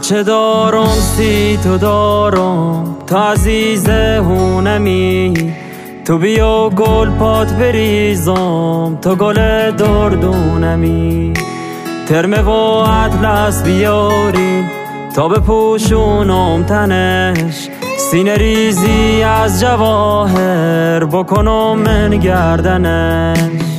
هرچه دارم سی تو دارم، تو عزیزهونمی. تو بیا گل پات بریزم، تو گل دردونمی. ترمه و اطلس بیاریم تا بپوشونم تنش، سینه ریزی از جواهر بکنم من گردنش.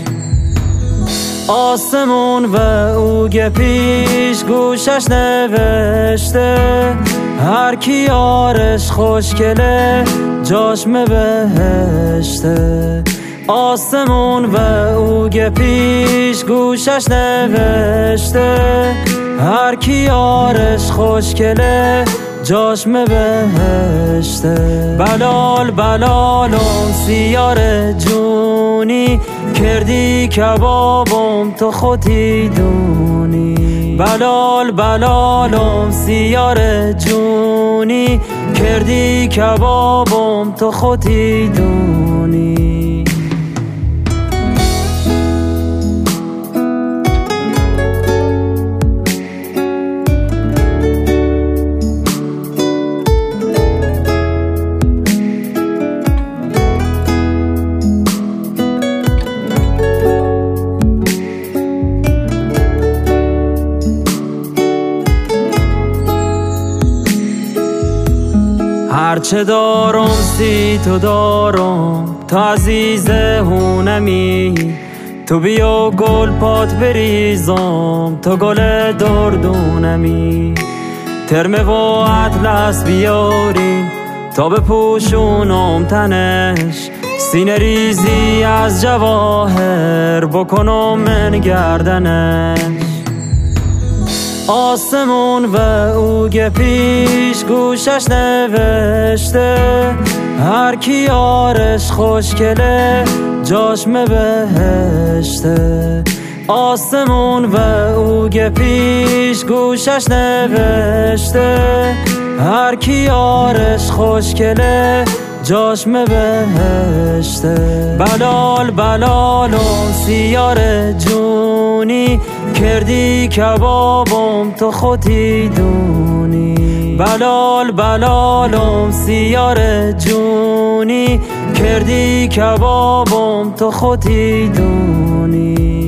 آسمون و اوگ پیش گوشش نوشته، هر کی یارش خوشگله جاشم بهشته. آسمون و اوگ پیش گوشش نوشته، هر کی یارش خوشگله جاشم بهشته. بلال بلالم سیار جونی، کردی کبابم تو خودی دونی. بلال بلالم سیار جونی، کردی کبابم تو خودی دونی. هرچه دارم سی تو دارم، تو عزیزهونمی. تو بیا گل پات بریزم، تو گل دردونمی. ترمه و اطلس بیاریم تا بپوشونم تنش، سینه ریزی از جواهر بکنم من گردنش. آسمون و اوگ پیش گوشش نوشته، هر کی یارش خوشگله جاشم بهشته. آسمون و اوگ پیش گوشش نوشته، هر کی یارش خوشگله جاشم بهشته. بلال بلالم سیار جونی، کردی کبابم تو خودی دونی. بلال بلالم سیار جونی، کردی کبابم تو خودی دونی.